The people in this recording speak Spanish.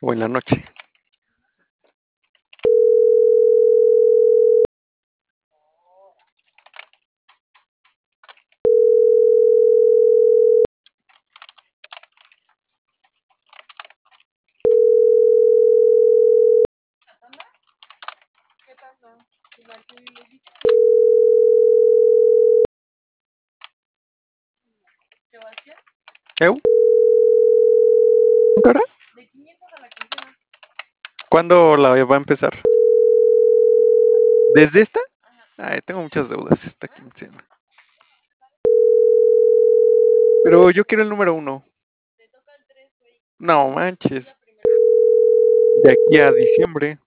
o en la noche. ¿Eu? ¿Ahora? ¿Cuándo la va a empezar? ¿Desde esta? Ay, tengo muchas deudas esta quincena. Pero yo quiero el número 1. No manches. De aquí a diciembre.